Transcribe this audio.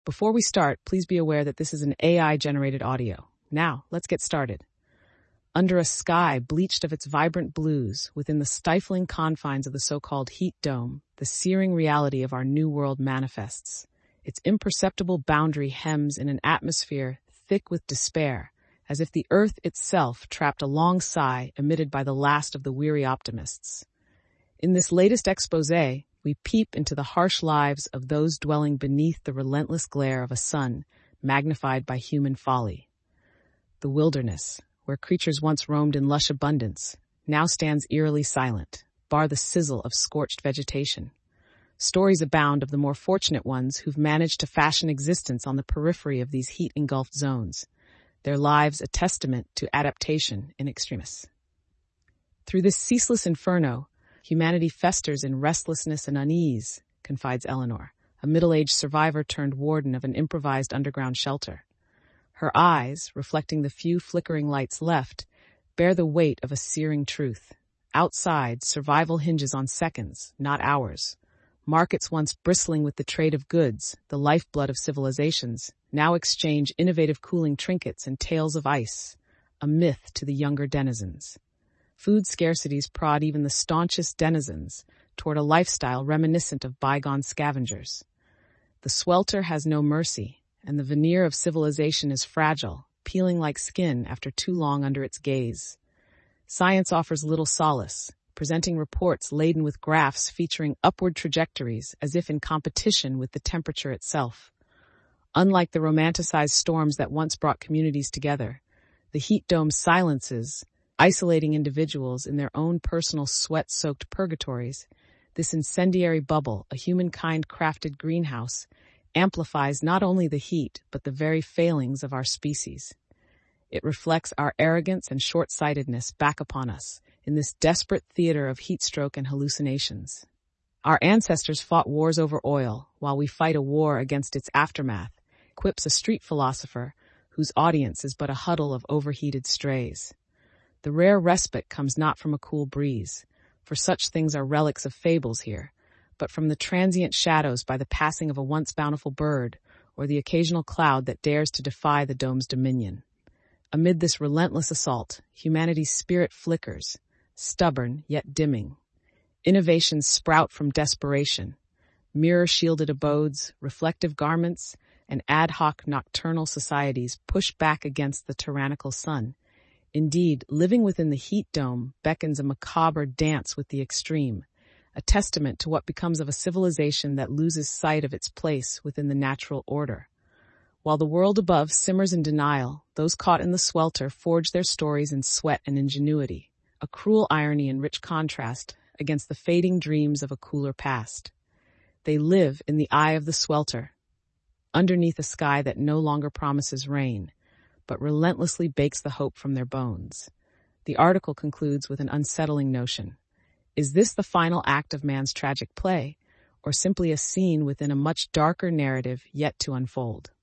Before we start, please be aware that this is an AI-generated audio. Now, let's get started. Under a sky bleached of its vibrant blues, within the stifling confines of the so-called heat dome, the searing reality of our new world manifests. Its imperceptible boundary hems in an atmosphere thick with despair, as if the earth itself trapped a long sigh emitted by the last of the weary optimists. In this latest exposé, we peep into the harsh lives of those dwelling beneath the relentless glare of a sun magnified by human folly. The wilderness, where creatures once roamed in lush abundance, now stands eerily silent, bar the sizzle of scorched vegetation. Stories abound of the more fortunate ones who've managed to fashion existence on the periphery of these heat-engulfed zones, their lives a testament to adaptation in extremis. Through this ceaseless inferno, humanity festers in restlessness and unease, confides Eleanor, a middle-aged survivor turned warden of an improvised underground shelter. Her eyes, reflecting the few flickering lights left, bear the weight of a searing truth. Outside, survival hinges on seconds, not hours. Markets once bristling with the trade of goods, the lifeblood of civilizations, now exchange innovative cooling trinkets and tales of ice, a myth to the younger denizens. Food scarcities prod even the staunchest denizens toward a lifestyle reminiscent of bygone scavengers. The swelter has no mercy, and the veneer of civilization is fragile, peeling like skin after too long under its gaze. Science offers little solace, presenting reports laden with graphs featuring upward trajectories as if in competition with the temperature itself. Unlike the romanticized storms that once brought communities together, the heat dome silences, isolating individuals in their own personal sweat-soaked purgatories. This incendiary bubble, a humankind-crafted greenhouse, amplifies not only the heat, but the very failings of our species. It reflects our arrogance and short-sightedness back upon us in this desperate theater of heatstroke and hallucinations. Our ancestors fought wars over oil, while we fight a war against its aftermath, quips a street philosopher whose audience is but a huddle of overheated strays. The rare respite comes not from a cool breeze, for such things are relics of fables here, but from the transient shadows by the passing of a once bountiful bird or the occasional cloud that dares to defy the dome's dominion. Amid this relentless assault, humanity's spirit flickers, stubborn yet dimming. Innovations sprout from desperation. Mirror-shielded abodes, reflective garments, and ad hoc nocturnal societies push back against the tyrannical sun. Indeed, living within the heat dome beckons a macabre dance with the extreme, a testament to what becomes of a civilization that loses sight of its place within the natural order. While the world above simmers in denial, those caught in the swelter forge their stories in sweat and ingenuity, a cruel irony in rich contrast against the fading dreams of a cooler past. They live in the eye of the swelter, underneath a sky that no longer promises rain, but relentlessly bakes the hope from their bones. The article concludes with an unsettling notion. Is this the final act of man's tragic play, or simply a scene within a much darker narrative yet to unfold?